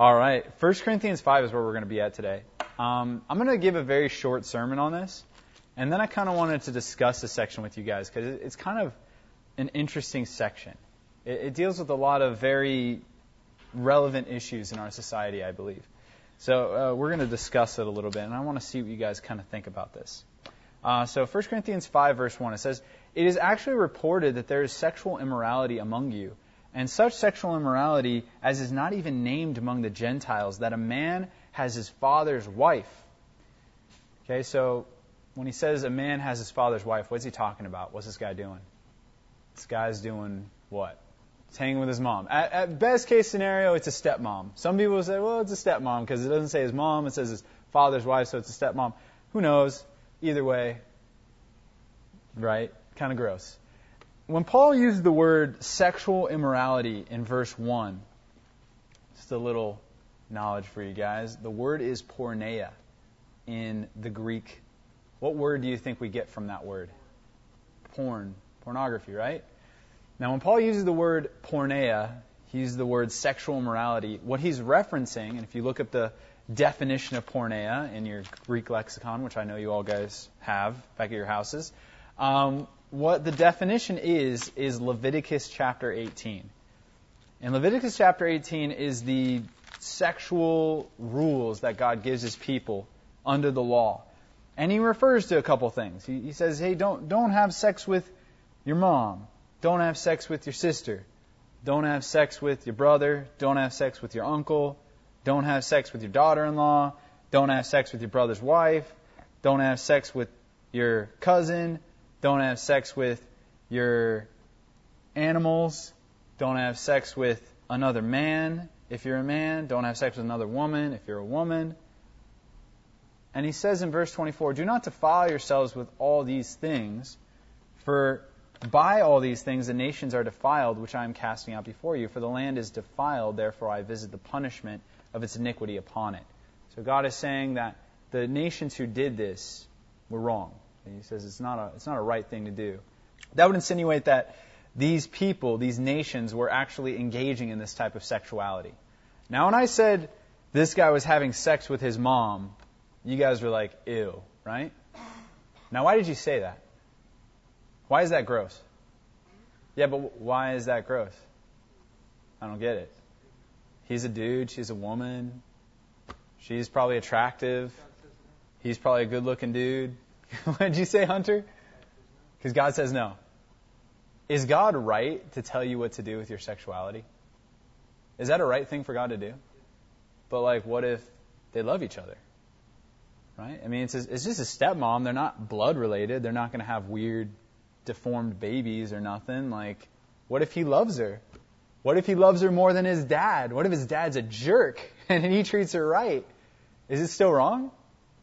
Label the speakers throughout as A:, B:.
A: All right. 1 Corinthians 5 is where we're going to be at today. I'm going to give a very short sermon on this, and then I kind of wanted to discuss this section with you guys because it's kind of an interesting section. It deals with a lot of very relevant issues in our society, I believe. So we're going to discuss it a little bit, and I want to see what you guys kind of think about this. So 1 Corinthians 5, verse 1, it says, "It is actually reported that there is sexual immorality among you, and such sexual immorality as is not even named among the Gentiles, that a man has his father's wife." Okay, so when he says a man has his father's wife, what's he talking about? What's this guy doing? This guy's doing what? He's hanging with his mom. At best case scenario, it's a stepmom. Some people say, well, it's a stepmom because it doesn't say his mom, it says his father's wife, so it's a stepmom. Who knows? Either way, right? Kind of gross. When Paul used the word sexual immorality in verse 1, just a little knowledge for you guys, the word is porneia in the Greek. What word do you think we get from that word? Pornography, right? Now, when Paul uses the word porneia, he uses the word sexual immorality. What he's referencing, and if you look up the definition of porneia in your Greek lexicon, which I know you all guys have back at your houses, what the definition is Leviticus chapter 18. And Leviticus chapter 18 is the sexual rules that God gives his people under the law. And he refers to a couple things. He says, hey, don't have sex with your mom. Don't have sex with your sister. Don't have sex with your brother. Don't have sex with your uncle. Don't have sex with your daughter-in-law. Don't have sex with your brother's wife. Don't have sex with your cousin. Don't have sex with your animals. Don't have sex with another man if you're a man. Don't have sex with another woman if you're a woman. And he says in verse 24, "Do not defile yourselves with all these things, for by all these things the nations are defiled, which I am casting out before you. For the land is defiled, therefore I visit the punishment of its iniquity upon it." So God is saying that the nations who did this were wrong. And he says it's not a right thing to do. That would insinuate that these people, these nations, were actually engaging in this type of sexuality. Now, when I said this guy was having sex with his mom, you guys were like, ew, right? Now, why did you say that? Why is that gross? Yeah, but why is that gross? I don't get it. He's a dude, she's a woman. She's probably attractive. He's probably a good-looking dude. What did you say, Hunter? Because God says no. Is God right to tell you what to do with your sexuality? Is that a right thing for God to do? But what if they love each other? Right? I mean, it's just a stepmom. They're not blood related. They're not going to have weird, deformed babies or nothing. What if he loves her? What if he loves her more than his dad? What if his dad's a jerk and he treats her right? Is it still wrong?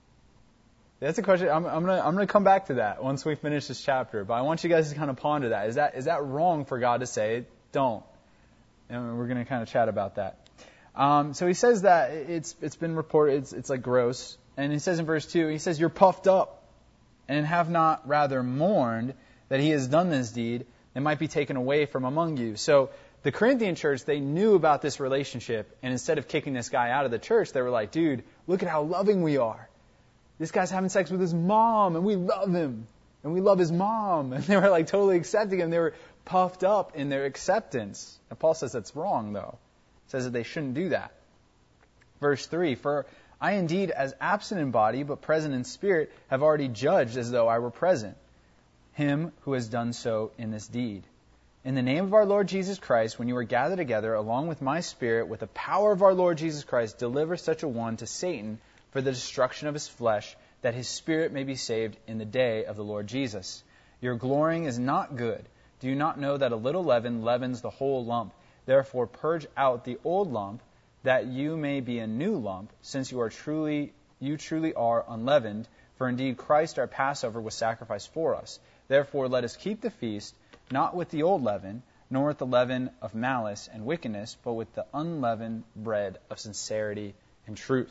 A: That's a question. I'm gonna come back to that once we finish this chapter. But I want you guys to kind of ponder that. Is that wrong for God to say? Don't. And we're gonna kind of chat about that. So he says that it's been reported. It's gross. And he says in verse 2, he says, "You're puffed up, and have not rather mourned that he has done this deed, and might be taken away from among you." So the Corinthian church, they knew about this relationship, and instead of kicking this guy out of the church, they were like, "Dude, look at how loving we are. This guy's having sex with his mom, and we love him, and we love his mom." And they were totally accepting him. They were puffed up in their acceptance. And Paul says that's wrong, though. He says that they shouldn't do that. Verse 3, "For I indeed, as absent in body, but present in spirit, have already judged as though I were present, him who has done so in this deed. In the name of our Lord Jesus Christ, when you are gathered together, along with my spirit, with the power of our Lord Jesus Christ, deliver such a one to Satan for the destruction of his flesh, that his spirit may be saved in the day of the Lord Jesus. Your glorying is not good. Do you not know that a little leaven leavens the whole lump? Therefore purge out the old lump, that you may be a new lump, since you truly are unleavened. For indeed Christ our Passover was sacrificed for us. Therefore let us keep the feast, not with the old leaven, nor with the leaven of malice and wickedness, but with the unleavened bread of sincerity and truth."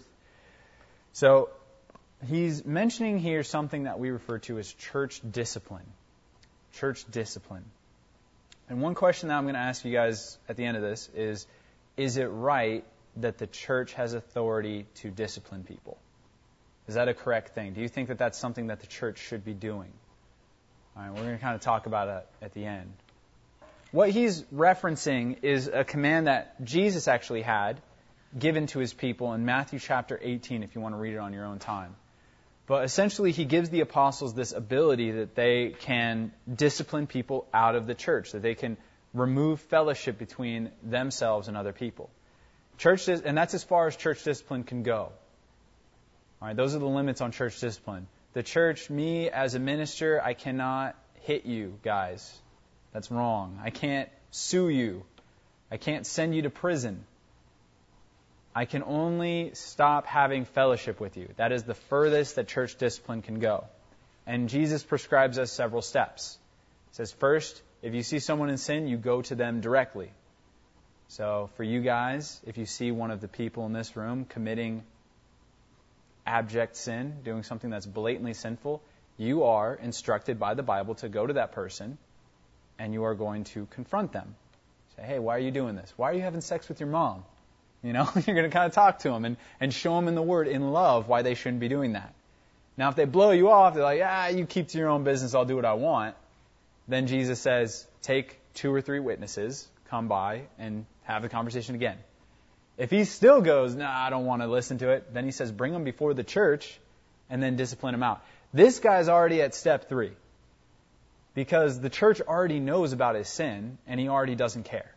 A: So he's mentioning here something that we refer to as church discipline. Church discipline. And one question that I'm going to ask you guys at the end of this is it right that the church has authority to discipline people? Is that a correct thing? Do you think that that's something that the church should be doing? All right, we're going to kind of talk about it at the end. What he's referencing is a command that Jesus actually had given to his people in Matthew chapter 18, if you want to read it on your own time. But essentially, he gives the apostles this ability that they can discipline people out of the church, that they can remove fellowship between themselves and other people. And that's as far as church discipline can go. All right, those are the limits on church discipline. The church, me as a minister, I cannot hit you guys. That's wrong. I can't sue you. I can't send you to prison. I can only stop having fellowship with you. That is the furthest that church discipline can go. And Jesus prescribes us several steps. He says, first, if you see someone in sin, you go to them directly. So for you guys, if you see one of the people in this room committing abject sin, doing something that's blatantly sinful, you are instructed by the Bible to go to that person and you are going to confront them. Say, hey, why are you doing this? Why are you having sex with your mom? You know, you're going to kind of talk to them and show them in the Word, in love, why they shouldn't be doing that. Now, if they blow you off, they're like, you keep to your own business, I'll do what I want. Then Jesus says, take 2 or 3 witnesses, come by, and have the conversation again. If he still goes, I don't want to listen to it, then he says, bring them before the church and then discipline them out. This guy's already at step 3 because the church already knows about his sin and he already doesn't care.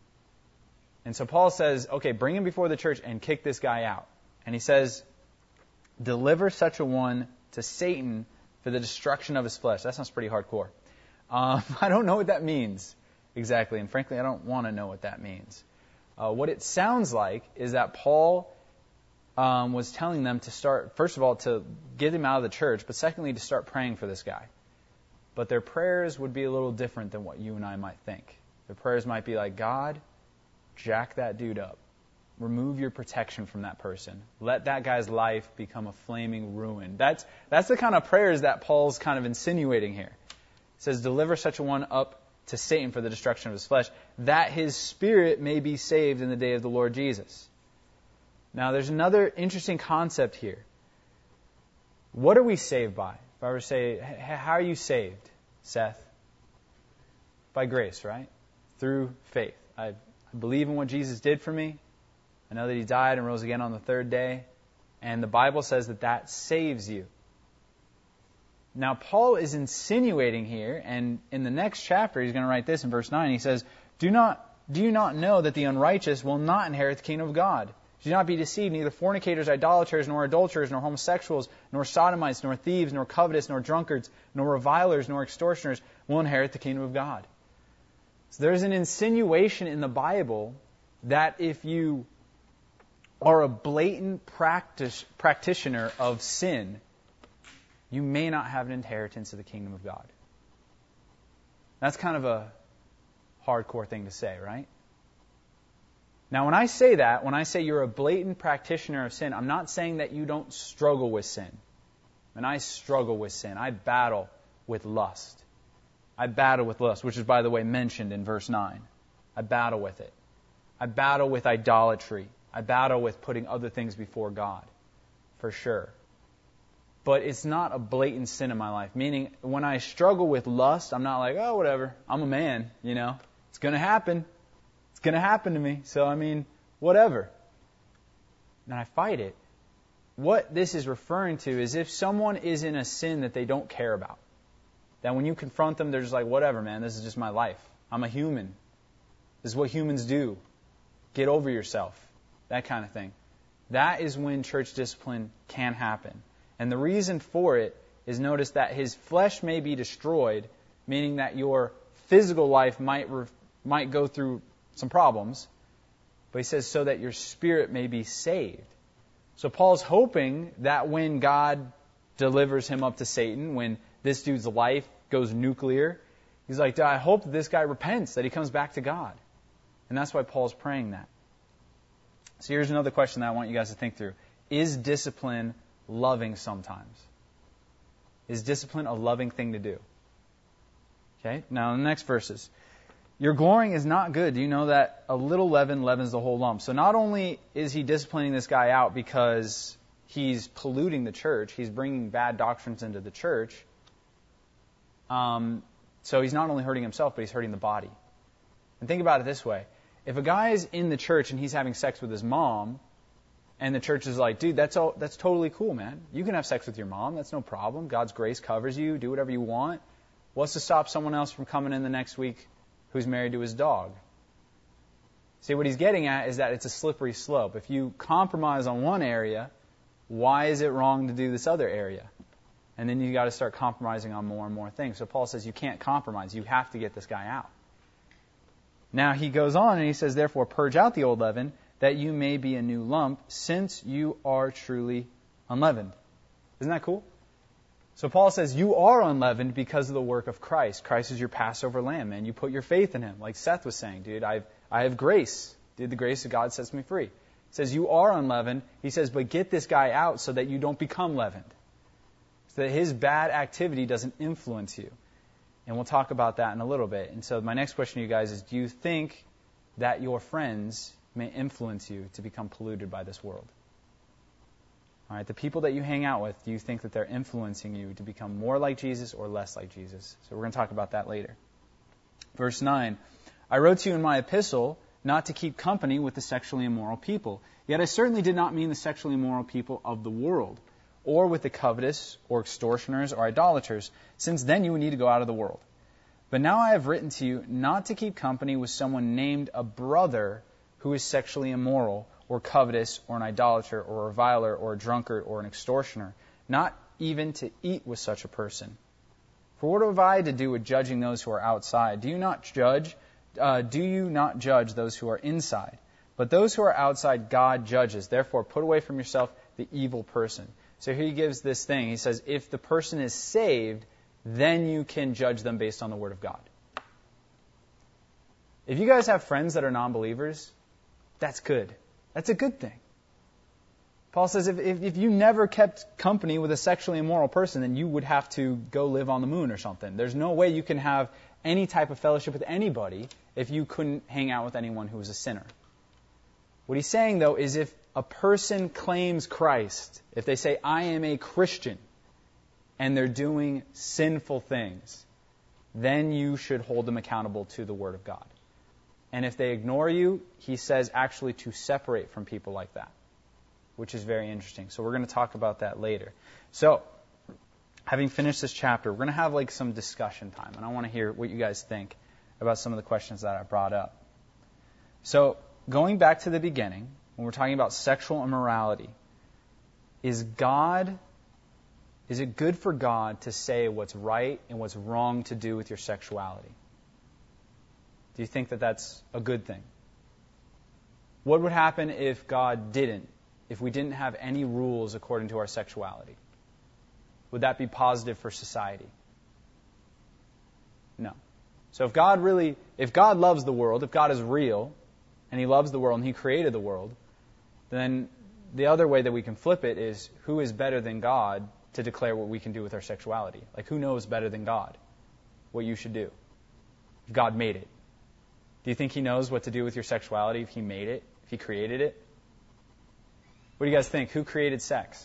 A: And so Paul says, okay, bring him before the church and kick this guy out. And he says, deliver such a one to Satan for the destruction of his flesh. That sounds pretty hardcore. I don't know what that means exactly, and frankly, I don't want to know what that means. What it sounds like is that Paul was telling them to start, first of all, to get him out of the church, but secondly, to start praying for this guy. But their prayers would be a little different than what you and I might think. Their prayers might be like, God, jack that dude up. Remove your protection from that person. Let that guy's life become a flaming ruin. That's the kind of prayers that Paul's kind of insinuating here. It says, deliver such a one up to Satan for the destruction of his flesh, that his spirit may be saved in the day of the Lord Jesus. Now, there's another interesting concept here. What are we saved by? If I were to say, how are you saved, Seth? By grace, right? Through faith. I believe in what Jesus did for me. I know that he died and rose again on the 3rd day. And the Bible says that that saves you. Now, Paul is insinuating here, and in the next chapter, he's going to write this in verse 9. He says, Do you not know that the unrighteous will not inherit the kingdom of God? Do not be deceived. Neither fornicators, idolaters, nor adulterers, nor homosexuals, nor sodomites, nor thieves, nor covetous, nor drunkards, nor revilers, nor extortioners will inherit the kingdom of God. So there's an insinuation in the Bible that if you are a blatant practitioner of sin, you may not have an inheritance of the kingdom of God. That's kind of a hardcore thing to say, right? Now, when I say that, when I say you're a blatant practitioner of sin, I'm not saying that you don't struggle with sin. And I struggle with sin. I battle with lust. I battle with lust, which is, by the way, mentioned in verse 9. I battle with it. I battle with idolatry. I battle with putting other things before God, for sure. But it's not a blatant sin in my life. Meaning, when I struggle with lust, I'm not like, oh, whatever. I'm a man, you know. It's going to happen. It's going to happen to me. So, whatever. And I fight it. What this is referring to is if someone is in a sin that they don't care about, that when you confront them, they're just like, whatever, man. This is just my life. I'm a human. This is what humans do. Get over yourself. That kind of thing. That is when church discipline can happen. And the reason for it is, notice that his flesh may be destroyed, meaning that your physical life might go through some problems. But he says, so that your spirit may be saved. So Paul's hoping that when God delivers him up to Satan, when this dude's life goes nuclear, he's like, I hope that this guy repents, that he comes back to God. And that's why Paul's praying that. So here's another question that I want you guys to think through. Is discipline loving sometimes? Is discipline a loving thing to do? Okay, now in the next verses. Your glorying is not good. Do you know that a little leaven leavens the whole lump? So not only is he disciplining this guy out because he's polluting the church, he's bringing bad doctrines into the church. So he's not only hurting himself, but he's hurting the body. And think about it this way. If a guy is in the church and he's having sex with his mom, and the church is like, dude, that's totally cool, man. You can have sex with your mom. That's no problem. God's grace covers you. Do whatever you want. What's to stop someone else from coming in the next week who's married to his dog? See, what he's getting at is that it's a slippery slope. If you compromise on one area, why is it wrong to do this other area? And then you got to start compromising on more and more things. So Paul says you can't compromise. You have to get this guy out. Now he goes on and he says, therefore, purge out the old leaven, that you may be a new lump, since you are truly unleavened. Isn't that cool? So Paul says you are unleavened because of the work of Christ. Christ is your Passover lamb, man. You put your faith in him. Like Seth was saying, dude, I have grace. Dude, the grace of God sets me free. He says you are unleavened. He says, but get this guy out so that you don't become leavened. So that his bad activity doesn't influence you. And we'll talk about that in a little bit. And so my next question to you guys is, do you think that your friends may influence you to become polluted by this world? All right, the people that you hang out with, do you think that they're influencing you to become more like Jesus or less like Jesus? So we're going to talk about that later. Verse 9, I wrote to you in my epistle not to keep company with the sexually immoral people. Yet I certainly did not mean the sexually immoral people of the world, or with the covetous, or extortioners, or idolaters, since then you would need to go out of the world. But now I have written to you not to keep company with someone named a brother who is sexually immoral, or covetous, or an idolater, or a reviler, or a drunkard, or an extortioner, not even to eat with such a person. For what have I to do with judging those who are outside? Do you not judge those who are inside? But those who are outside, God judges. Therefore, put away from yourself the evil person. So here he gives this thing. He says, if the person is saved, then you can judge them based on the Word of God. If you guys have friends that are non-believers, that's good. That's a good thing. Paul says if you never kept company with a sexually immoral person, then you would have to go live on the moon or something. There's no way you can have any type of fellowship with anybody if you couldn't hang out with anyone who was a sinner. What he's saying, though, is if a person claims Christ, if they say, I am a Christian, and they're doing sinful things, then you should hold them accountable to the Word of God. And if they ignore you, he says actually to separate from people like that, which is very interesting. So we're going to talk about that later. So, having finished this chapter, we're going to have like some discussion time, and I want to hear what you guys think about some of the questions that I brought up. So, going back to the beginning, when we're talking about sexual immorality, is it good for God to say what's right and what's wrong to do with your sexuality? Do you think that that's a good thing? What would happen if God didn't? If we didn't have any rules according to our sexuality? Would that be positive for society? No. So if God loves the world, if God is real, and He loves the world and He created the world, then the other way that we can flip it is, who is better than God to declare what we can do with our sexuality? Like, who knows better than God what you should do if God made it? Do you think He knows what to do with your sexuality if He made it, if He created it? What do you guys think? Who created sex?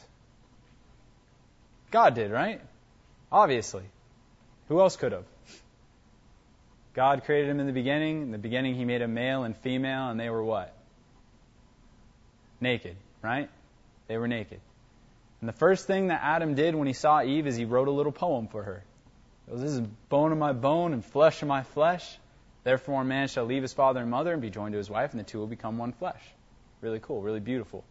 A: God did, right? Obviously. Who else could have? God created him in the beginning. In the beginning, He made a male and female, and they were what? Naked, right? They were naked. And the first thing that Adam did when he saw Eve is he wrote a little poem for her. He goes, this is bone of my bone and flesh of my flesh. Therefore, a man shall leave his father and mother and be joined to his wife, and the two will become one flesh. Really cool, really beautiful.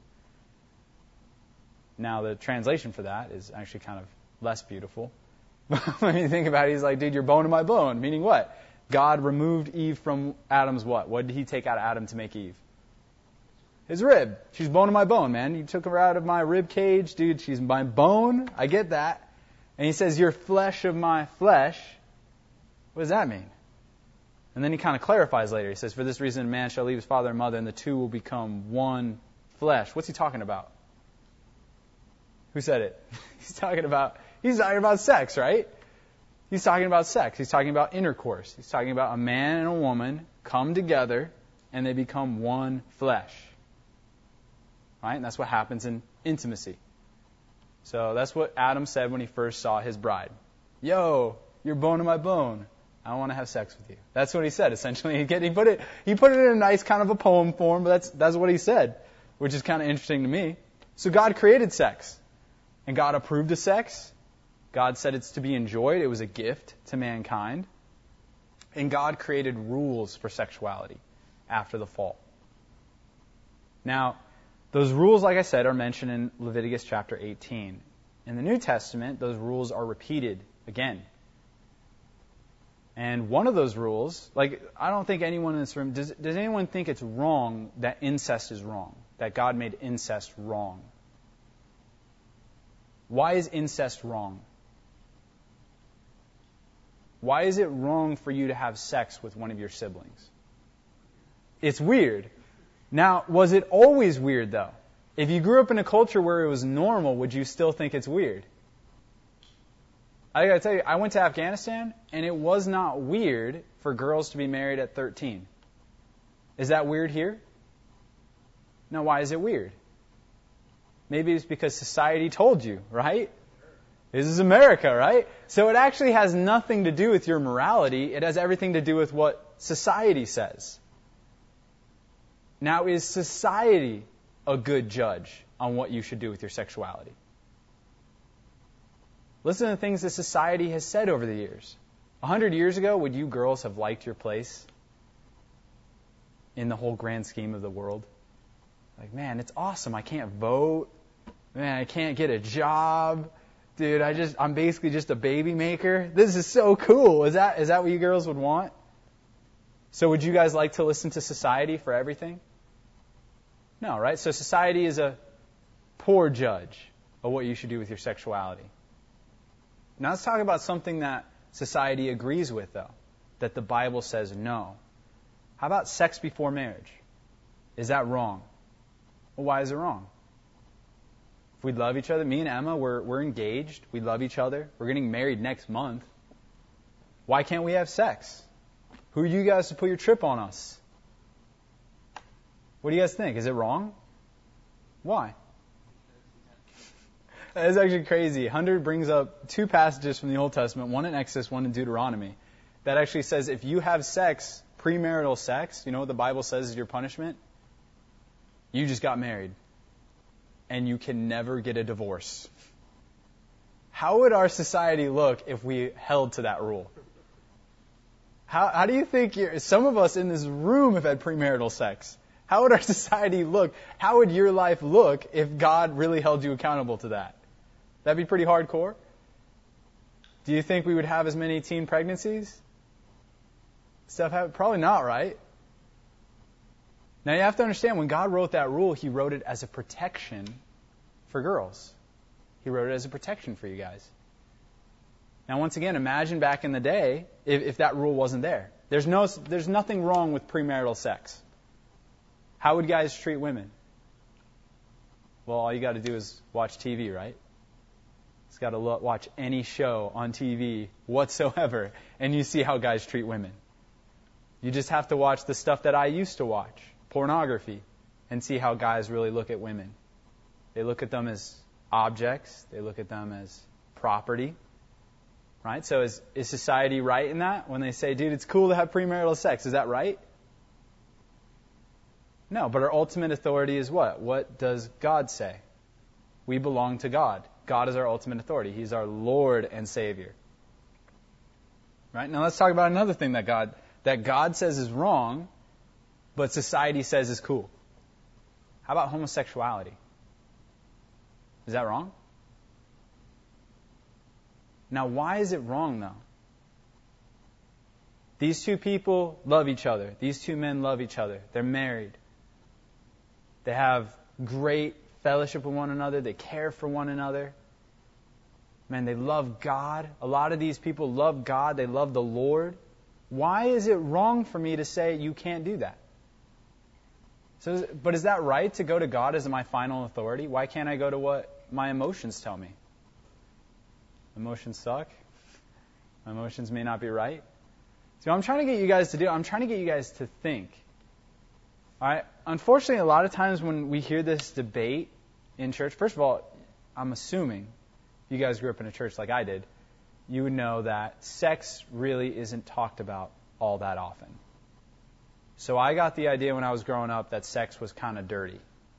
A: Now, the translation for that is actually kind of less beautiful. When you think about it, he's like, dude, you're bone of my bone. Meaning what? God removed Eve from Adam's what? What did He take out of Adam to make Eve? His rib. She's bone of my bone, man. You took her out of my rib cage. Dude, she's my bone. I get that. And He says, you're flesh of my flesh. What does that mean? And then He kind of clarifies later. He says, for this reason, a man shall leave his father and mother, and the two will become one flesh. What's he talking about? Who said it? He's talking about sex, right? He's talking about sex. He's talking about intercourse. He's talking about a man and a woman come together and they become one flesh. Right? And that's what happens in intimacy. So that's what Adam said when he first saw his bride. Yo, you're bone of my bone. I want to have sex with you. That's what he said, essentially. He put it in a nice kind of a poem form, but that's what he said, which is kind of interesting to me. So God created sex, and God approved of sex. God said it's to be enjoyed. It was a gift to mankind. And God created rules for sexuality after the fall. Now, those rules, like I said, are mentioned in Leviticus chapter 18. In the New Testament, those rules are repeated again. And one of those rules, I don't think anyone in this room, does anyone think it's wrong that incest is wrong? That God made incest wrong? Why is incest wrong? Why is it wrong for you to have sex with one of your siblings? It's weird. Now, was it always weird, though? If you grew up in a culture where it was normal, would you still think it's weird? I gotta tell you, I went to Afghanistan, and it was not weird for girls to be married at 13. Is that weird here? No, why is it weird? Maybe it's because society told you, right? This is America, right? So it actually has nothing to do with your morality. It has everything to do with what society says. Now, is society a good judge on what you should do with your sexuality? Listen to the things that society has said over the years. 100 years ago, would you girls have liked your place in the whole grand scheme of the world? Like, man, it's awesome. I can't vote. Man, I can't get a job. Dude, I'm basically just a baby maker. This is so cool. Is that what you girls would want? So would you guys like to listen to society for everything? No, right? So society is a poor judge of what you should do with your sexuality. Now let's talk about something that society agrees with, though, that the Bible says no. How about sex before marriage? Is that wrong? Well, why is it wrong? If we love each other, me and Emma, we're engaged. We love each other. We're getting married next month. Why can't we have sex? Who are you guys to put your trip on us? What do you guys think? Is it wrong? Why? That's actually crazy. Hunter brings up two passages from the Old Testament, one in Exodus, one in Deuteronomy, that actually says if you have sex, premarital sex, you know what the Bible says is your punishment? You just got married. And you can never get a divorce. How would our society look if we held to that rule? How do you think some of us in this room have had premarital sex? How would our society look? How would your life look if God really held you accountable to that? That'd be pretty hardcore. Do you think we would have as many teen pregnancies? Probably not, right? Now you have to understand, when God wrote that rule, He wrote it as a protection for girls. He wrote it as a protection for you guys. Now once again, imagine back in the day if that rule wasn't there. There's nothing wrong with premarital sex. How would guys treat women? Well, all you got to do is watch TV, right? It's got to watch any show on TV whatsoever, and you see how guys treat women. You just have to watch the stuff that I used to watch, pornography, and see how guys really look at women. They look at them as objects. They look at them as property. Right? So is society right in that? When they say, dude, it's cool to have premarital sex. Is that right? No, but our ultimate authority is what? What does God say? We belong to God. God is our ultimate authority. He's our Lord and Savior. Right? Now let's talk about another thing that God says is wrong, but society says is cool. How about homosexuality? Is that wrong? Now, why is it wrong, though? These two people love each other. These two men love each other. They're married. They have great fellowship with one another. They care for one another. Man, they love God. A lot of these people love God. They love the Lord. Why is it wrong for me to say you can't do that? But is that right to go to God as my final authority? Why can't I go to what my emotions tell me? Emotions suck. My emotions may not be right. So what I'm trying to get you guys to do, I'm trying to get you guys to think. All right? Unfortunately, a lot of times when we hear this debate in church, first of all, I'm assuming if you guys grew up in a church like I did, you would know that sex really isn't talked about all that often. So I got the idea when I was growing up that sex was kind of dirty.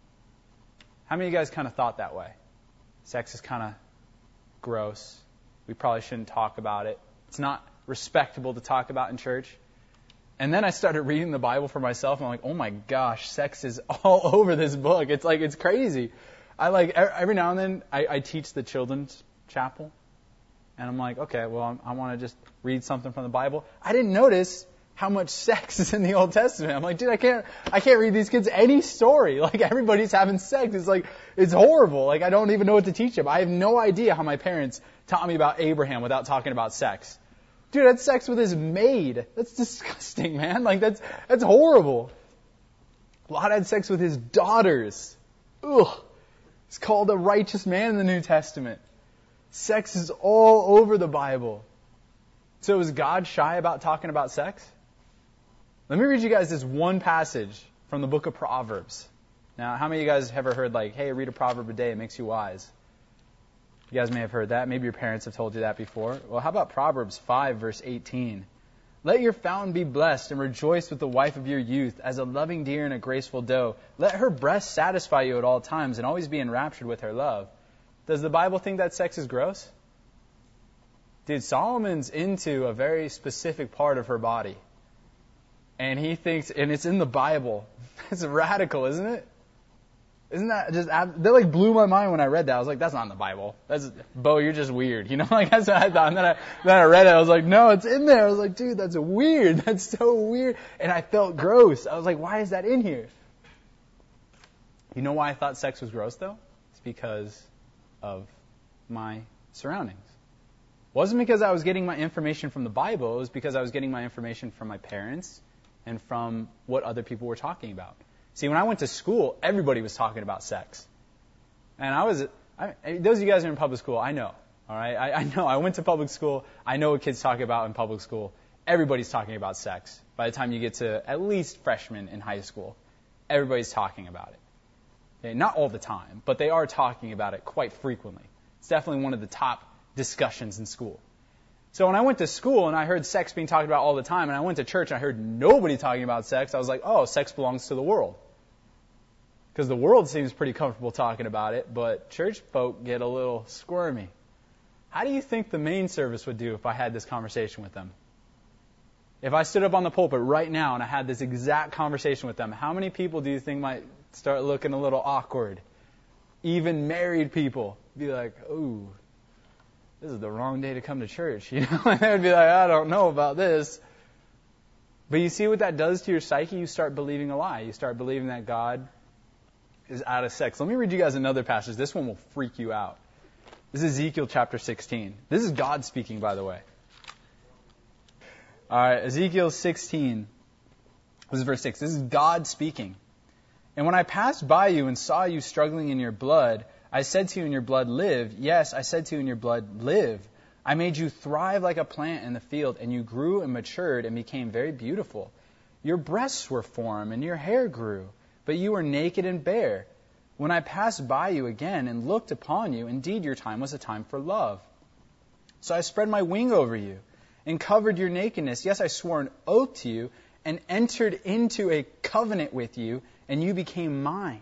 A: How many of you guys kind of thought that way? Sex is kind of gross. We probably shouldn't talk about it. It's not respectable to talk about in church. And then I started reading the Bible for myself, and I'm like, oh my gosh, sex is all over this book. It's crazy. Every now and then I teach the children's chapel, and I'm like, okay, well, I want to just read something from the Bible. I didn't notice how much sex is in the Old Testament. I'm like, dude, I can't read these kids any story. Like, everybody's having sex. It's horrible. Like, I don't even know what to teach them. I have no idea how my parents taught me about Abraham without talking about sex. Dude, that's sex with his maid. That's disgusting, man. Like, that's horrible. Lot had sex with his daughters. Ugh. He's called a righteous man in the New Testament. Sex is all over the Bible. So is God shy about talking about sex? Let me read you guys this one passage from the book of Proverbs. Now, how many of you guys have ever heard, like, hey, read a proverb a day, it makes you wise? You guys may have heard that. Maybe your parents have told you that before. Well, how about Proverbs 5, verse 18? Let your fountain be blessed and rejoice with the wife of your youth as a loving deer and a graceful doe. Let her breast satisfy you at all times and always be enraptured with her love. Does the Bible think that sex is gross? Dude, Solomon's into a very specific part of her body. And he thinks, and it's in the Bible. It's radical, isn't it? Isn't that just, that blew my mind when I read that. I was like, that's not in the Bible. Bo, you're just weird. That's what I thought. And then I read it. I was like, no, it's in there. I was like, dude, that's weird. That's so weird. And I felt gross. I was like, why is that in here? You know why I thought sex was gross, though? It's because of my surroundings. It wasn't because I was getting my information from the Bible. It was because I was getting my information from my parents and from what other people were talking about. See, when I went to school, everybody was talking about sex. And those of you guys who are in public school, I know. All right? I know. I went to public school. I know what kids talk about in public school. Everybody's talking about sex. By the time you get to at least freshmen in high school, everybody's talking about it. Okay? Not all the time, but they are talking about it quite frequently. It's definitely one of the top discussions in school. So when I went to school and I heard sex being talked about all the time, and I went to church and I heard nobody talking about sex, I was like, oh, sex belongs to the world. Because the world seems pretty comfortable talking about it, but church folk get a little squirmy. How do you think the main service would do if I had this conversation with them? If I stood up on the pulpit right now and I had this exact conversation with them, how many people do you think might start looking a little awkward? Even married people be like, ooh, this is the wrong day to come to church. And they would be like, I don't know about this. But you see what that does to your psyche? You start believing a lie. You start believing that God is out of sex. Let me read you guys another passage. This one will freak you out. This is Ezekiel chapter 16. This is God speaking, by the way. All right, Ezekiel 16. This is verse 6. This is God speaking. And when I passed by you and saw you struggling in your blood, I said to you in your blood, live. Yes, I said to you in your blood, live. I made you thrive like a plant in the field, and you grew and matured and became very beautiful. Your breasts were formed and your hair grew, but you were naked and bare. When I passed by you again and looked upon you, indeed your time was a time for love. So I spread my wing over you and covered your nakedness. Yes, I swore an oath to you and entered into a covenant with you, and you became mine.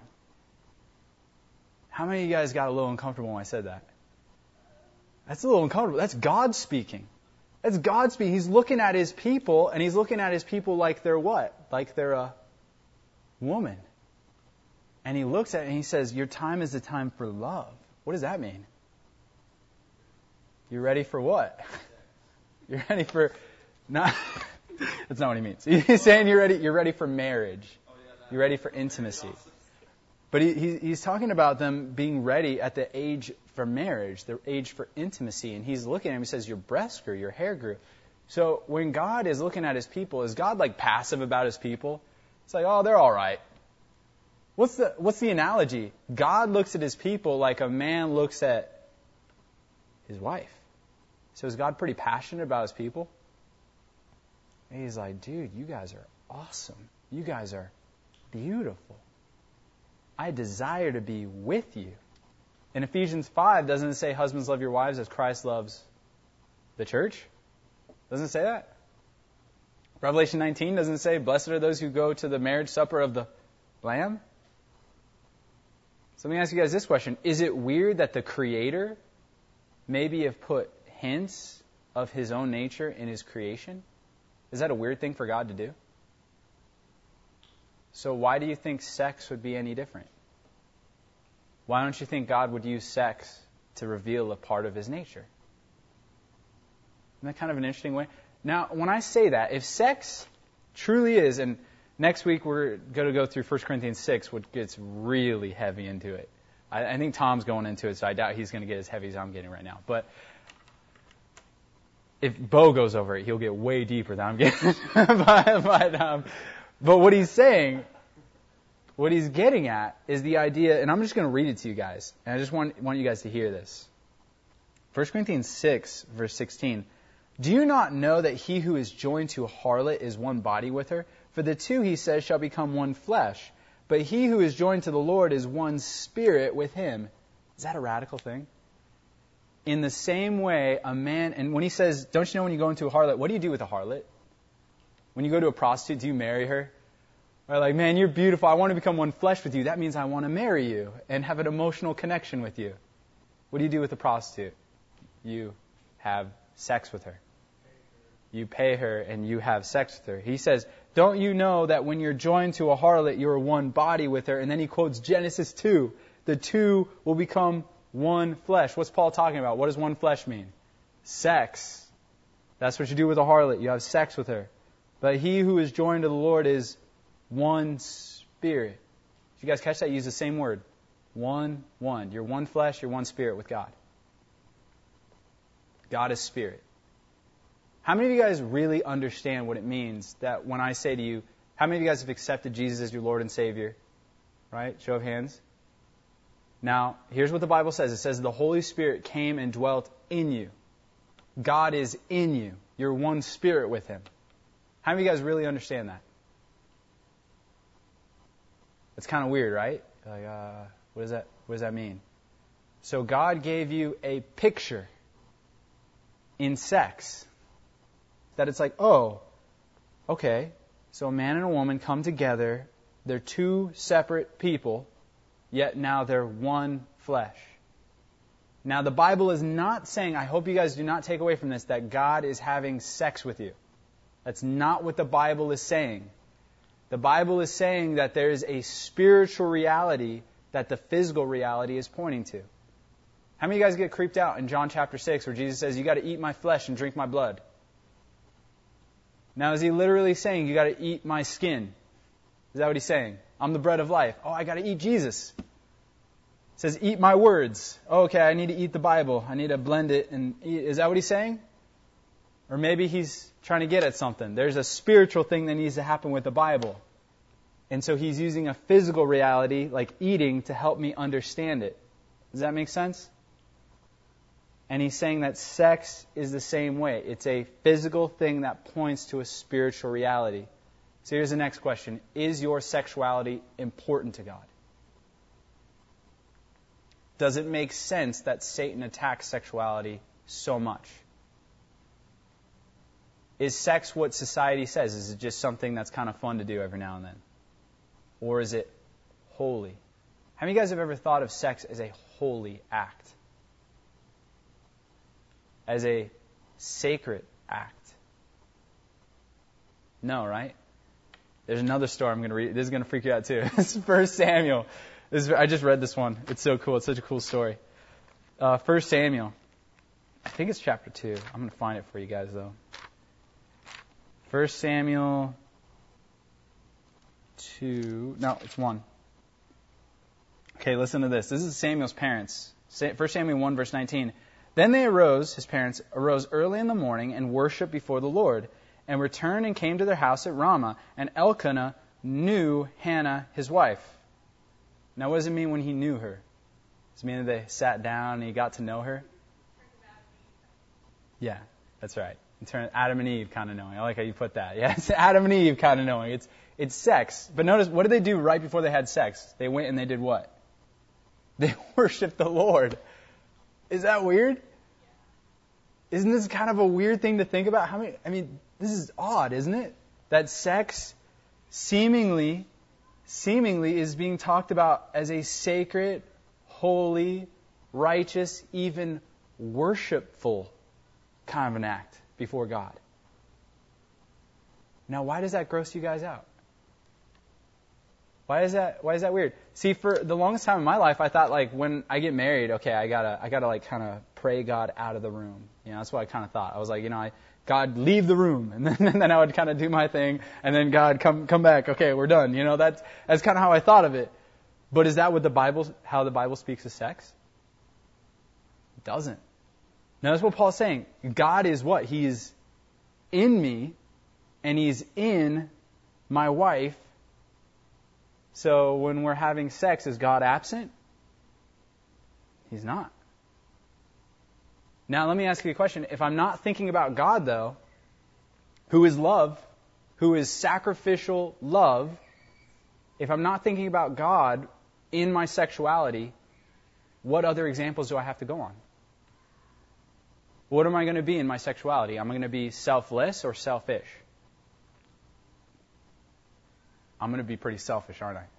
A: How many of you guys got a little uncomfortable when I said that? That's a little uncomfortable. That's God speaking. That's God speaking. He's looking at His people, and He's looking at His people like they're what? Like they're a woman. And He looks at it and He says, your time is the time for love. What does that mean? You're ready for what? You're ready for not. That's not what He means. He's saying you're ready for marriage. You're ready for intimacy. But he's talking about them being ready at the age for marriage, the age for intimacy. And He's looking at him, He says, your breasts grew, your hair grew. So when God is looking at His people, is God like passive about His people? It's like, oh, they're all right. What's the analogy? God looks at His people like a man looks at his wife. So is God pretty passionate about his people? And he's like, dude, you guys are awesome. You guys are beautiful. I desire to be with you. In Ephesians 5, doesn't it say husbands love your wives as Christ loves the church? Doesn't it say that? Revelation 19, doesn't it say blessed are those who go to the marriage supper of the Lamb? So let me ask you guys this question. Is it weird that the Creator maybe have put hints of his own nature in his creation? Is that a weird thing for God to do? So why do you think sex would be any different? Why don't you think God would use sex to reveal a part of his nature? Isn't that kind of an interesting way? Now, when I say that, if sex truly is, and next week we're going to go through 1 Corinthians 6, which gets really heavy into it. I think Tom's going into it, so I doubt he's going to get as heavy as I'm getting right now. But if Bo goes over it, he'll get way deeper than I'm getting. But what he's saying, what he's getting at is the idea, and I'm just going to read it to you guys, and I just want you guys to hear this. 1 Corinthians 6, verse 16. Do you not know that he who is joined to a harlot is one body with her? For the two, he says, shall become one flesh. But he who is joined to the Lord is one spirit with him. Is that a radical thing? In the same way, a man, and when he says, don't you know when you go into a harlot, what do you do with a harlot? When you go to a prostitute, do you marry her? Or like, man, you're beautiful. I want to become one flesh with you. That means I want to marry you and have an emotional connection with you. What do you do with a prostitute? You have sex with her. You pay her and you have sex with her. He says, don't you know that when you're joined to a harlot, you're one body with her? And then he quotes Genesis 2. The two will become one flesh. What's Paul talking about? What does one flesh mean? Sex. That's what you do with a harlot. You have sex with her. But he who is joined to the Lord is one spirit. Did you guys catch that? Use the same word. One. You're one flesh, you're one spirit with God. God is spirit. How many of you guys really understand what it means that when I say to you, how many of you guys have accepted Jesus as your Lord and Savior? Right? Show of hands. Now, here's what the Bible says. It says the Holy Spirit came and dwelt in you. God is in you. You're one spirit with Him. How many of you guys really understand that? It's kind of weird, right? Like, what does that mean? So God gave you a picture in sex. That it's like, oh, okay, so a man and a woman come together. They're two separate people, yet now they're one flesh. Now the Bible is not saying, I hope you guys do not take away from this, that God is having sex with you. That's not what the Bible is saying. The Bible is saying that there is a spiritual reality that the physical reality is pointing to. How many of you guys get creeped out in John chapter 6 where Jesus says, you got to eat my flesh and drink my blood? Now, is he literally saying, you got to eat my skin? Is that what he's saying? I'm the bread of life. Oh, I got to eat Jesus. He says, eat my words. Oh, okay, I need to eat the Bible. I need to blend it and eat. Is that what he's saying? Or maybe he's trying to get at something. There's a spiritual thing that needs to happen with the Bible. And so he's using a physical reality, like eating, to help me understand it. Does that make sense? And he's saying that sex is the same way. It's a physical thing that points to a spiritual reality. So here's the next question. Is your sexuality important to God? Does it make sense that Satan attacks sexuality so much? Is sex what society says? Is it just something that's kind of fun to do every now and then? Or is it holy? How many of you guys have ever thought of sex as a holy act? As a sacred act? No, right? There's another story I'm going to read. This is going to freak you out too. It's 1 Samuel. I just read this one. It's so cool. It's such a cool story. 1 Samuel. I think it's chapter 2. I'm going to find it for you guys though. 1 Samuel 2. No, it's 1. Okay, listen to this. This is Samuel's parents. 1 Samuel 1 verse 19. Then they arose, his parents arose early in the morning and worshipped before the Lord, and returned and came to their house at Ramah, and Elkanah knew Hannah, his wife. Now what does it mean when he knew her? Does it mean that they sat down and he got to know her? Yeah, that's right. In terms of Adam and Eve kind of knowing. I like how you put that. Yeah, it's Adam and Eve kind of knowing. It's sex. But notice, what did they do right before they had sex? They went and they did what? They worshiped the Lord. Is that weird? Isn't this kind of a weird thing to think about? This is odd, isn't it? That sex seemingly is being talked about as a sacred, holy, righteous, even worshipful kind of an act before God. Now, why does that gross you guys out? Why is that weird? See, for the longest time in my life, I thought like when I get married, okay, I gotta like kind of pray God out of the room. That's what I kind of thought. I was like, God, leave the room, and then I would kind of do my thing, and then God, come back. Okay, we're done. That's kind of how I thought of it. But is that how the Bible speaks of sex? It doesn't. Now that's what Paul's saying. God is what? He's in me, and He's in my wife. So when we're having sex, is God absent? He's not. Now let me ask you a question. If I'm not thinking about God, though, who is love, who is sacrificial love, if I'm not thinking about God in my sexuality, what other examples do I have to go on? What am I going to be in my sexuality? Am I going to be selfless or selfish? I'm going to be pretty selfish, aren't I?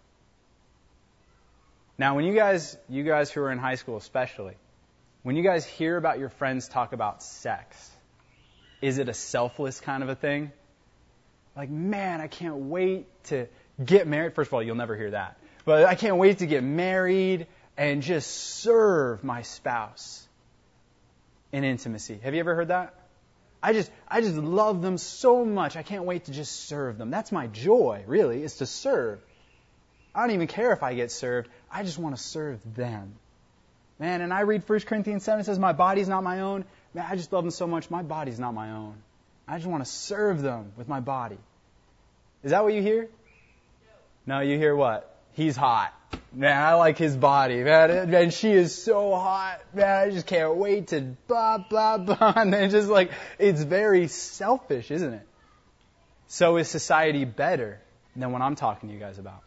A: Now, when you guys who are in high school especially, when you guys hear about your friends talk about sex, is it a selfless kind of a thing? Like, man, I can't wait to get married. First of all, you'll never hear that. But I can't wait to get married and just serve my spouse in intimacy. Have you ever heard that? I just love them so much. I can't wait to just serve them. That's my joy, really, is to serve. I don't even care if I get served. I just want to serve them. Man, and I read 1 Corinthians 7, it says, my body's not my own. Man, I just love them so much. My body's not my own. I just want to serve them with my body. Is that what you hear? No, you hear what? He's hot. Man, I like his body. Man, she is so hot. Man, I just can't wait to blah, blah, blah. And then just like, it's very selfish, isn't it? So is society better than what I'm talking to you guys about?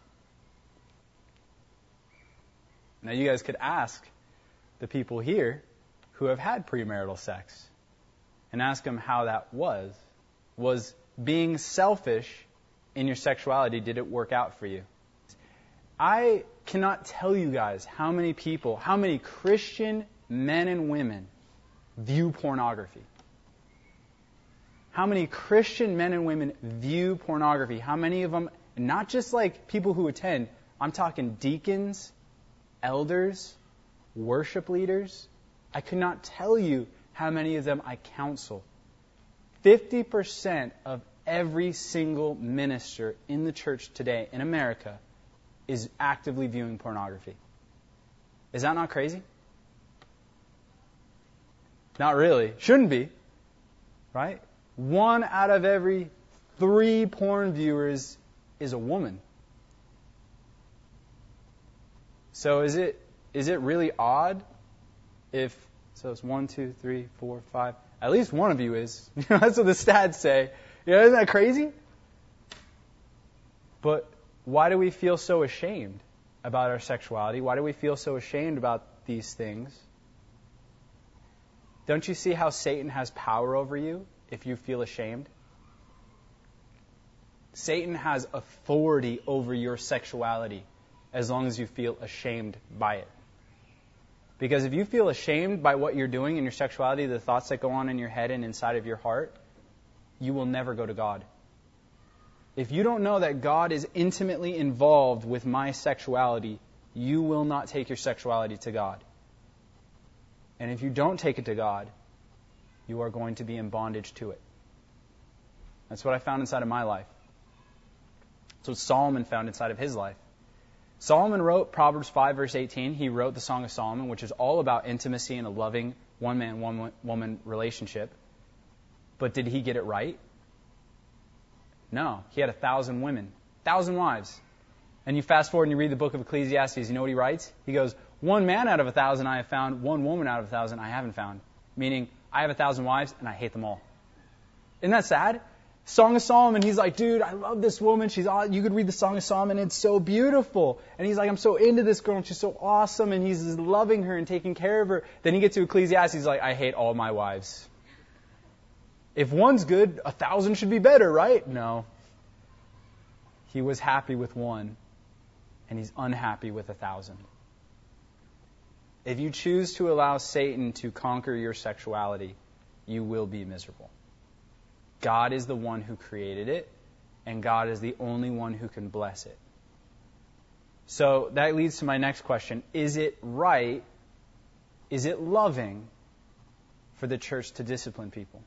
A: Now you guys could ask the people here who have had premarital sex and ask them how that was. Was being selfish in your sexuality, did it work out for you? I cannot tell you guys how many Christian men and women view pornography. How many Christian men and women view pornography? How many of them, not just like people who attend, I'm talking deacons, elders, worship leaders. I could not tell you how many of them I counsel. 50% of every single minister in the church today in America is actively viewing pornography. Is that not crazy? Not really. Shouldn't be. Right? 1 out of every 3 porn viewers is a woman. So is it really odd if, so it's 1, 2, 3, 4, 5, at least one of you is. That's what the stats say. Isn't that crazy? But why do we feel so ashamed about our sexuality? Why do we feel so ashamed about these things? Don't you see how Satan has power over you if you feel ashamed? Satan has authority over your sexuality as long as you feel ashamed by it. Because if you feel ashamed by what you're doing in your sexuality, the thoughts that go on in your head and inside of your heart, you will never go to God. If you don't know that God is intimately involved with my sexuality, you will not take your sexuality to God. And if you don't take it to God, you are going to be in bondage to it. That's what I found inside of my life. That's what Solomon found inside of his life. Solomon wrote Proverbs 5, verse 18. He wrote the Song of Solomon, which is all about intimacy and a loving one-man, one-woman relationship. But did he get it right? No. He had 1,000 women, 1,000 wives. And you fast forward and you read the book of Ecclesiastes, you know what he writes? He goes, 1 man out of 1,000 I have found, 1 woman out of 1,000 I haven't found. Meaning, I have 1,000 wives, and I hate them all. Isn't that sad? Song of Solomon, he's like, dude, I love this woman. You could read the Song of Solomon, it's so beautiful. And he's like, I'm so into this girl, and she's so awesome, and he's loving her and taking care of her. Then he gets to Ecclesiastes, he's like, I hate all my wives. If one's good, 1,000 should be better, right? No. He was happy with one, and he's unhappy with 1,000. If you choose to allow Satan to conquer your sexuality, you will be miserable. God is the one who created it, and God is the only one who can bless it. So that leads to my next question. Is it right, is it loving for the church to discipline people?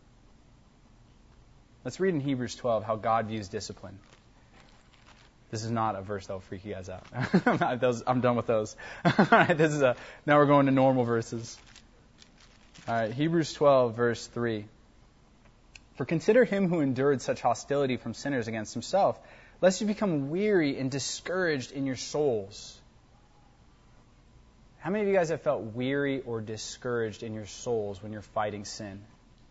A: Let's read in Hebrews 12 how God views discipline. This is not a verse that will freak you guys out. I'm done with those. All right, now we're going to normal verses. All right, Hebrews 12, verse 3. For consider him who endured such hostility from sinners against himself, lest you become weary and discouraged in your souls. How many of you guys have felt weary or discouraged in your souls when you're fighting sin?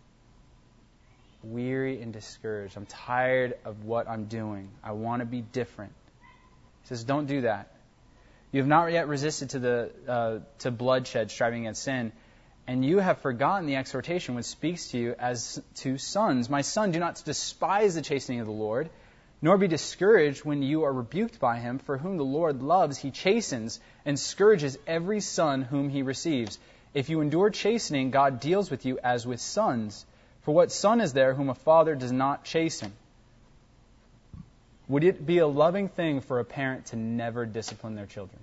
A: Weary and discouraged. I'm tired of what I'm doing. I want to be different. He says, don't do that. You have not yet resisted to bloodshed, striving against sin, and you have forgotten the exhortation which speaks to you as to sons. My son, do not despise the chastening of the Lord, nor be discouraged when you are rebuked by him. For whom the Lord loves, he chastens and scourges every son whom he receives. If you endure chastening, God deals with you as with sons. For what son is there whom a father does not chasten? Would it be a loving thing for a parent to never discipline their children?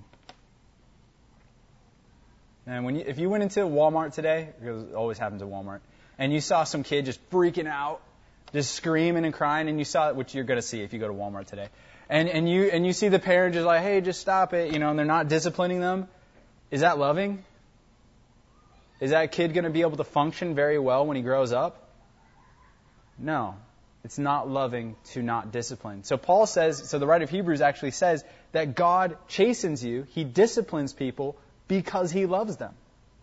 A: And if you went into Walmart today, because it always happens at Walmart, and you saw some kid just freaking out, just screaming and crying, and you saw it, which you're going to see if you go to Walmart today, and you see the parent just like, hey, just stop it, and they're not disciplining them, is that loving? Is that kid going to be able to function very well when he grows up? No. It's not loving to not discipline. So the writer of Hebrews actually says that God chastens you, he disciplines people because he loves them.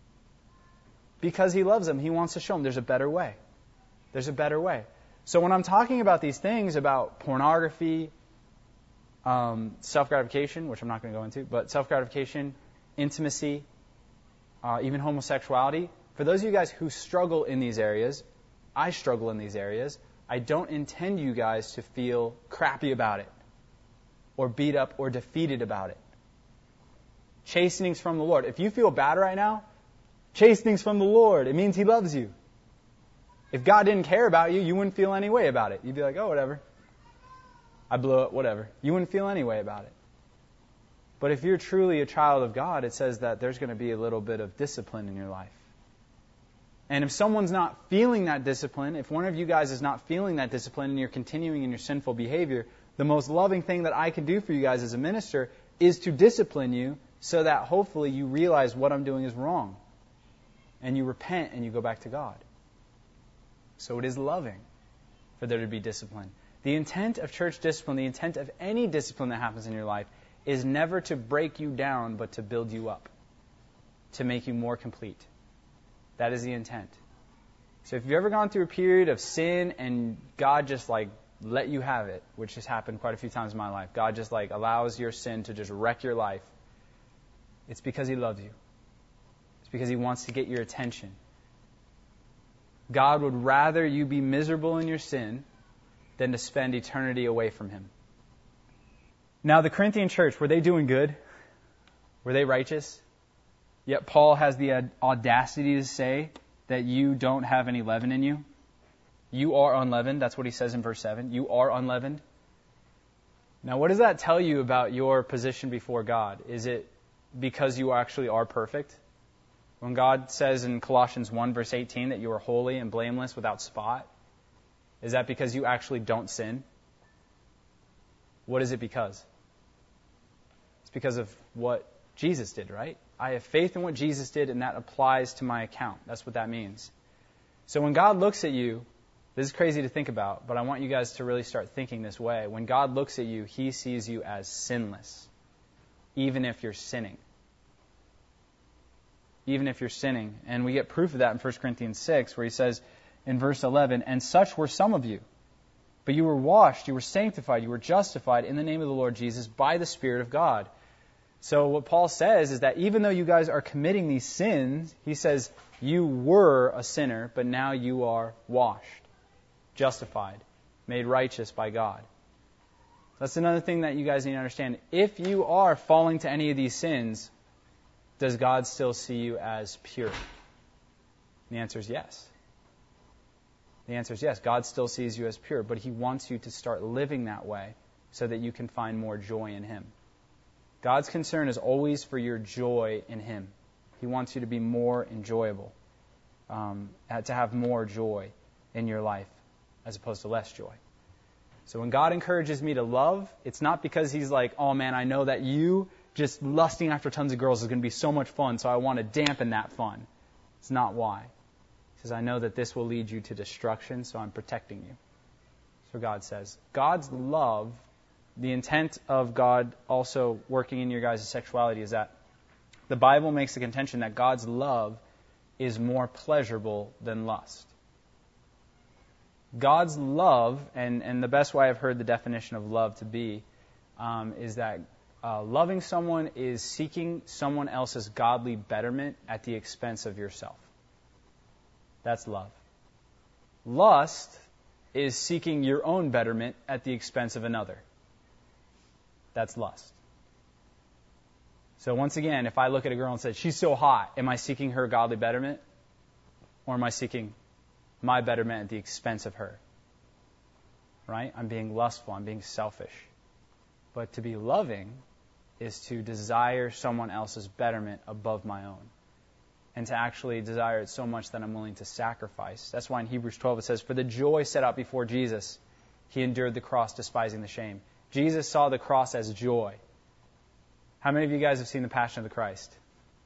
A: Because he loves them, he wants to show them there's a better way. There's a better way. So when I'm talking about these things, about pornography, self-gratification, which I'm not going to go into, but self-gratification, intimacy, even homosexuality, for those of you guys who struggle in these areas, I struggle in these areas, I don't intend you guys to feel crappy about it, or beat up or defeated about it. Chastening's from the Lord. If you feel bad right now, chastening's from the Lord. It means he loves you. If God didn't care about you, you wouldn't feel any way about it. You'd be like, oh, whatever. I blew it, whatever. You wouldn't feel any way about it. But if you're truly a child of God, it says that there's going to be a little bit of discipline in your life. And if someone's not feeling that discipline, if one of you guys is not feeling that discipline and you're continuing in your sinful behavior, the most loving thing that I can do for you guys as a minister is to discipline you so that hopefully you realize what I'm doing is wrong. And you repent and you go back to God. So it is loving for there to be discipline. The intent of church discipline, the intent of any discipline that happens in your life, is never to break you down, but to build you up, to make you more complete. That is the intent. So if you've ever gone through a period of sin and God just let you have it, which has happened quite a few times in my life, God just allows your sin to just wreck your life, it's because he loves you. It's because he wants to get your attention. God would rather you be miserable in your sin than to spend eternity away from him. Now, the Corinthian church, were they doing good? Were they righteous? Yet Paul has the audacity to say that you don't have any leaven in you. You are unleavened. That's what he says in verse 7. You are unleavened. Now, what does that tell you about your position before God? Is it because you actually are perfect? When God says in Colossians 1, verse 18, that you are holy and blameless without spot, is that because you actually don't sin? What is it because? It's because of what Jesus did, right? I have faith in what Jesus did, and that applies to my account. That's what that means. So when God looks at you, this is crazy to think about, but I want you guys to really start thinking this way. When God looks at you, he sees you as sinless, even if you're sinning. even if you're sinning. And we get proof of that in 1 Corinthians 6, where he says in verse 11, "And such were some of you. But you were washed, you were sanctified, you were justified in the name of the Lord Jesus by the Spirit of God." So what Paul says is that even though you guys are committing these sins, he says you were a sinner, but now you are washed, justified, made righteous by God. That's another thing that you guys need to understand. If you are falling to any of these sins, does God still see you as pure? The answer is yes. The answer is yes. God still sees you as pure, but He wants you to start living that way so that you can find more joy in Him. God's concern is always for your joy in Him. He wants you to be more enjoyable, to have more joy in your life as opposed to less joy. So when God encourages me to love, it's not because He's like, "Oh man, I know that you just lusting after tons of girls is going to be so much fun, so I want to dampen that fun." It's not why. He says, "I know that this will lead you to destruction, so I'm protecting you." That's what God says. God's love, the intent of God also working in your guys' sexuality is that the Bible makes the contention that God's love is more pleasurable than lust. God's love, and the best way I've heard the definition of love to be, is that loving someone is seeking someone else's godly betterment at the expense of yourself. That's love. Lust is seeking your own betterment at the expense of another. That's lust. So once again, if I look at a girl and say, "She's so hot," am I seeking her godly betterment? Or am I seeking my betterment at the expense of her? Right? I'm being lustful. I'm being selfish. But to be loving is to desire someone else's betterment above my own. And to actually desire it so much that I'm willing to sacrifice. That's why in Hebrews 12 it says, "For the joy set out before Jesus, He endured the cross, despising the shame." Jesus saw the cross as joy. How many of you guys have seen The Passion of the Christ?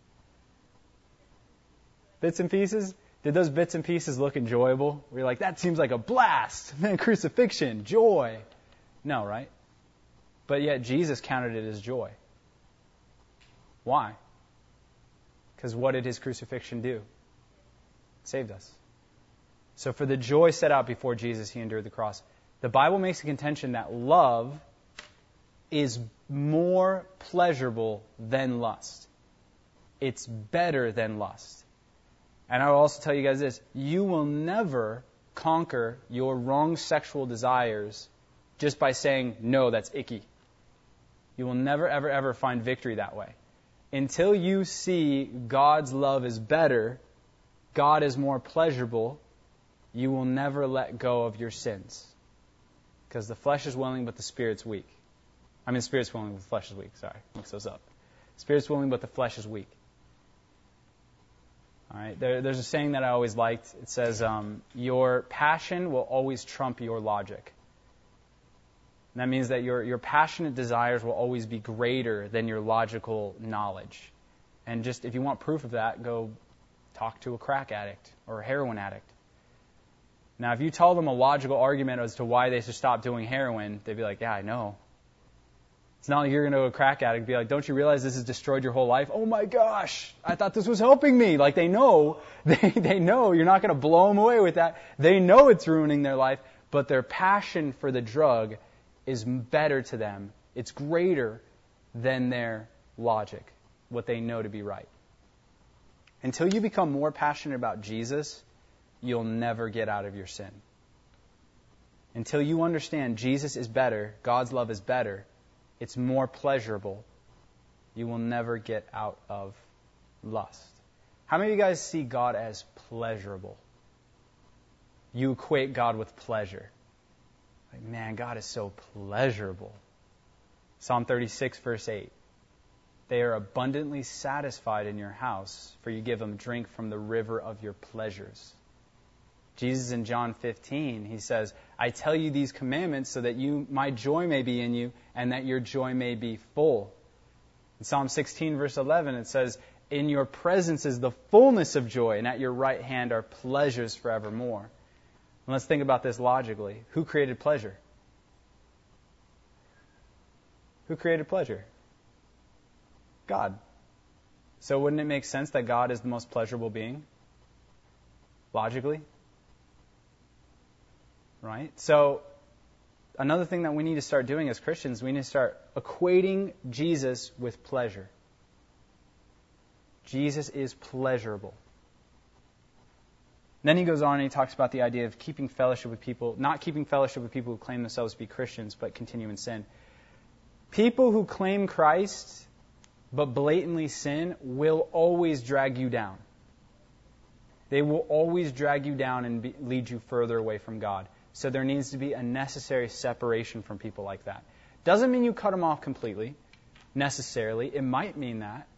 A: Bits and pieces? Did those bits and pieces look enjoyable? Were you like, "That seems like a blast. Man, crucifixion, joy." No, right? But yet Jesus counted it as joy. Why? Because what did His crucifixion do? It saved us. So for the joy set out before Jesus, He endured the cross. The Bible makes a contention that love is more pleasurable than lust. It's better than lust. And I will also tell you guys this. You will never conquer your wrong sexual desires just by saying, "No, that's icky." You will never, ever, ever find victory that way. Until you see God's love is better, God is more pleasurable, you will never let go of your sins. Because the flesh is willing, but the Spirit's weak. I mean, the Spirit's willing, but the flesh is weak. Sorry, mix those up. Spirit's willing, but the flesh is weak. All right. There's a saying that I always liked. It says, "Your passion will always trump your logic." And that means that your passionate desires will always be greater than your logical knowledge. And just if you want proof of that, go talk to a crack addict or a heroin addict. Now, if you tell them a logical argument as to why they should stop doing heroin, they'd be like, "Yeah, I know." It's not like you're going to go to a crack addict and be like, "Don't you realize this has destroyed your whole life?" "Oh my gosh, I thought this was helping me." Like they know you're not going to blow them away with that. They know it's ruining their life, but their passion for the drug is better to them. It's greater than their logic, what they know to be right. Until you become more passionate about Jesus, you'll never get out of your sin. Until you understand Jesus is better, God's love is better, it's more pleasurable, you will never get out of lust. How many of you guys see God as pleasurable? You equate God with pleasure. Like, man, God is so pleasurable. Psalm 36, verse 8. "They are abundantly satisfied in your house, for you give them drink from the river of your pleasures." Jesus in John 15, He says, "I tell you these commandments so that my joy may be in you and that your joy may be full." In Psalm 16, verse 11, it says, "In your presence is the fullness of joy, and at your right hand are pleasures forevermore." And let's think about this logically. Who created pleasure? Who created pleasure? God. So wouldn't it make sense that God is the most pleasurable being? Logically? Right? So another thing that we need to start doing as Christians, we need to start equating Jesus with pleasure. Jesus is pleasurable. And then he goes on and he talks about the idea of keeping fellowship with people, not keeping fellowship with people who claim themselves to be Christians but continue in sin. People who claim Christ but blatantly sin will always drag you down. They will always drag you down and lead you further away from God. So there needs to be a necessary separation from people like that. Doesn't mean you cut them off completely, necessarily. It might mean that.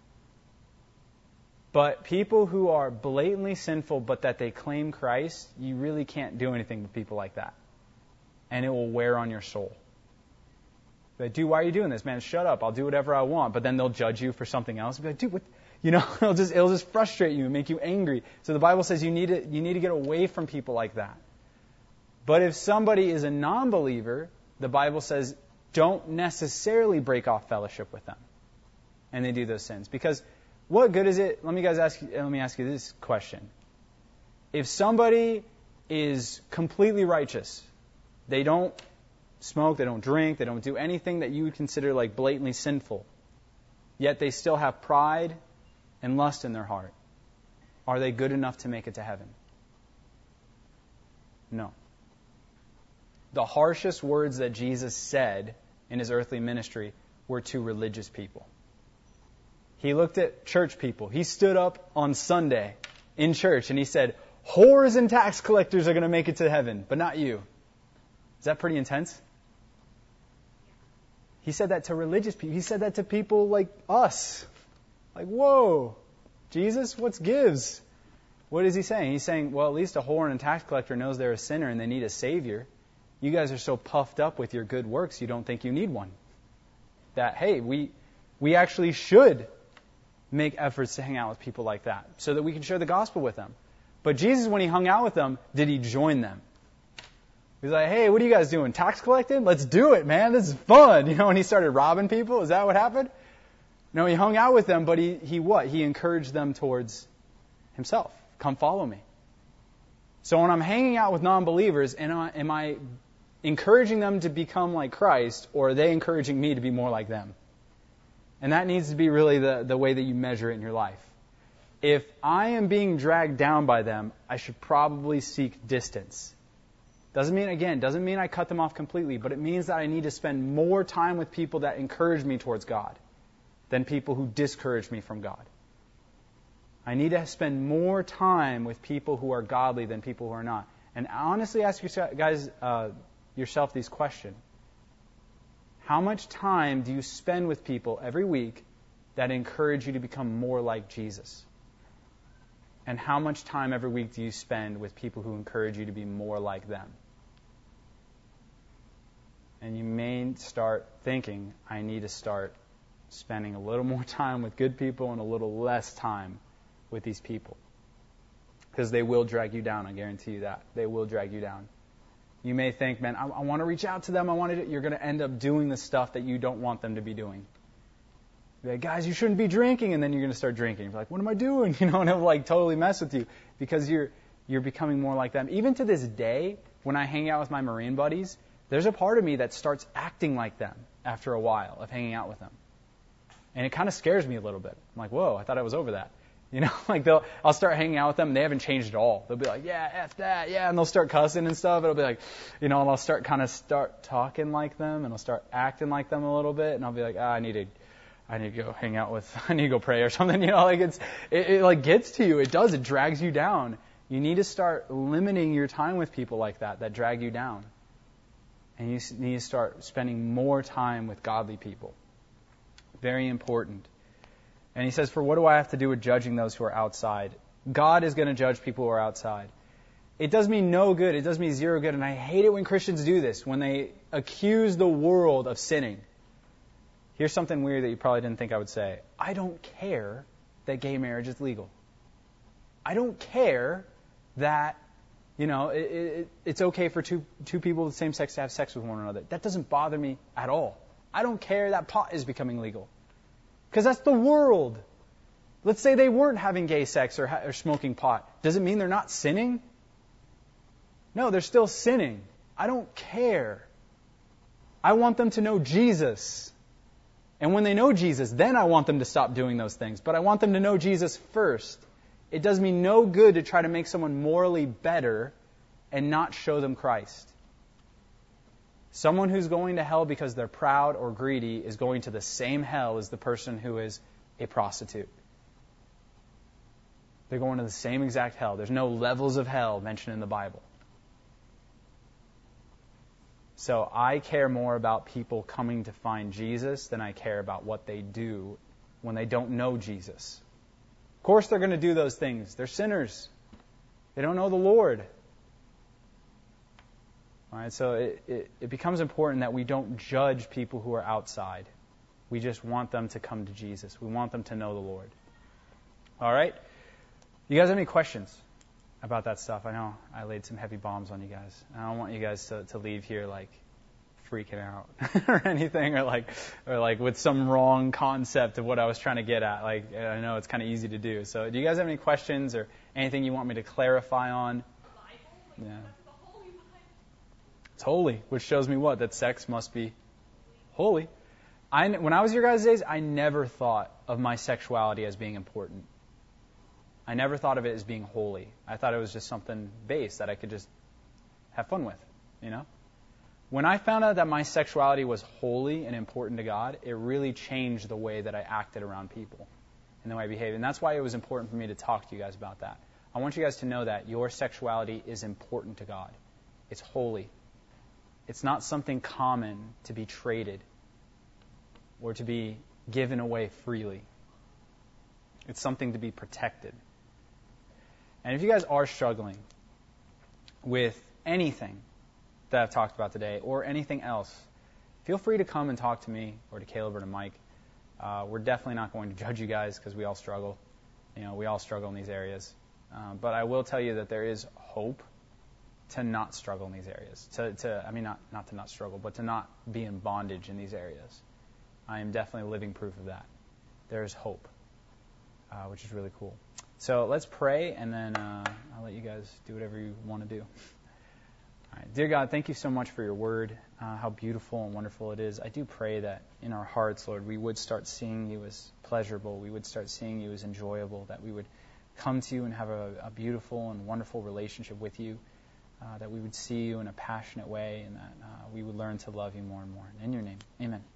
A: But people who are blatantly sinful but that they claim Christ, you really can't do anything with people like that. And it will wear on your soul. Like, dude, why are you doing this, man? Shut up. I'll do whatever I want. But then they'll judge you for something else. Be like, dude, what? You know, it'll just frustrate you and make you angry. So the Bible says you need to get away from people like that. But if somebody is a non-believer, the Bible says don't necessarily break off fellowship with them. And they do those sins. Because what good is it? Let me ask you this question. If somebody is completely righteous, they don't smoke, they don't drink, they don't do anything that you would consider like blatantly sinful, yet they still have pride and lust in their heart, are they good enough to make it to heaven? No. The harshest words that Jesus said in his earthly ministry were to religious people. He looked at church people. He stood up on Sunday in church and he said, whores and tax collectors are going to make it to heaven, but not you. Is that pretty intense? He said that to religious people. He said that to people like us. Like, whoa, Jesus, what's gives? What is he saying? He's saying, well, at least a whore and a tax collector knows they're a sinner and they need a Savior. You guys are so puffed up with your good works, you don't think you need one. That, hey, we actually should make efforts to hang out with people like that so that we can share the gospel with them. But Jesus, when he hung out with them, did he join them? He's like, hey, what are you guys doing? Tax collecting? Let's do it, man. This is fun. You know, when he started robbing people, is that what happened? No, he hung out with them, but he what? He encouraged them towards himself. Come follow me. So when I'm hanging out with non-believers, am I encouraging them to become like Christ, or are they encouraging me to be more like them? And that needs to be really the way that you measure it in your life. If I am being dragged down by them, I should probably seek distance. Doesn't mean I cut them off completely, but it means that I need to spend more time with people that encourage me towards God than people who discourage me from God. I need to spend more time with people who are godly than people who are not. And honestly ask yourself these questions. How much time do you spend with people every week that encourage you to become more like Jesus? And how much time every week do you spend with people who encourage you to be more like them? And you may start thinking, I need to start spending a little more time with good people and a little less time with these people. Because they will drag you down, I guarantee you that. They will drag you down. You may think, man, I want to reach out to them. You're going to end up doing the stuff that you don't want them to be doing. You're like, guys, you shouldn't be drinking, and then you're going to start drinking. You're like, what am I doing? You know, and it'll like totally mess with you because you're becoming more like them. Even to this day, when I hang out with my Marine buddies, there's a part of me that starts acting like them after a while of hanging out with them. And it kind of scares me a little bit. I'm like, whoa, I thought I was over that. You know, like I'll start hanging out with them and they haven't changed at all. They'll be like, yeah, F that, yeah, and they'll start cussing and stuff. It'll be like, you know, and I'll start talking like them and I'll start acting like them a little bit and I'll be like, I need to go hang out with, I need to go pray or something, you know, like it like gets to you. It does, it drags you down. You need to start limiting your time with people like that drag you down. And you need to start spending more time with godly people. Very important. And he says, for what do I have to do with judging those who are outside? God is going to judge people who are outside. It does me no good. It does me zero good. And I hate it when Christians do this, when they accuse the world of sinning. Here's something weird that you probably didn't think I would say. I don't care that gay marriage is legal. I don't care that, you know, it's okay for two people of the same sex to have sex with one another. That doesn't bother me at all. I don't care that pot is becoming legal. Because that's the world. Let's say they weren't having gay sex or smoking pot. Does it mean they're not sinning? No, they're still sinning. I don't care. I want them to know Jesus. And when they know Jesus, then I want them to stop doing those things. But I want them to know Jesus first. It does me no good to try to make someone morally better and not show them Christ. Someone who's going to hell because they're proud or greedy is going to the same hell as the person who is a prostitute. They're going to the same exact hell. There's no levels of hell mentioned in the Bible. So I care more about people coming to find Jesus than I care about what they do when they don't know Jesus. Of course they're going to do those things. They're sinners. They don't know the Lord. All right, so it becomes important that we don't judge people who are outside. We just want them to come to Jesus. We want them to know the Lord. All right? You guys have any questions about that stuff? I know I laid some heavy bombs on you guys. I don't want you guys to leave here like freaking out or anything, or like with some wrong concept of what I was trying to get at. Like, I know it's kind of easy to do. So do you guys have any questions or anything you want me to clarify on? Yeah. It's holy, which shows me what? That sex must be holy. When I was your guys' days, I never thought of my sexuality as being important. I never thought of it as being holy. I thought it was just something base that I could just have fun with, you know? When I found out that my sexuality was holy and important to God, it really changed the way that I acted around people and the way I behaved. And that's why it was important for me to talk to you guys about that. I want you guys to know that your sexuality is important to God. It's holy. It's not something common to be traded or to be given away freely. It's something to be protected. And if you guys are struggling with anything that I've talked about today or anything else, feel free to come and talk to me or to Caleb or to Mike. We're definitely not going to judge you guys because we all struggle. You know, we all struggle in these areas. But I will tell you that there is hope to not struggle in these areas. Not to not struggle, but to not be in bondage in these areas. I am definitely living proof of that. There is hope, which is really cool. So let's pray, and then I'll let you guys do whatever you want to do. All right. Dear God, thank you so much for your word, how beautiful and wonderful it is. I do pray that in our hearts, Lord, we would start seeing you as pleasurable. We would start seeing you as enjoyable, that we would come to you and have a beautiful and wonderful relationship with you, that we would see you in a passionate way, and that we would learn to love you more and more. In your name, amen.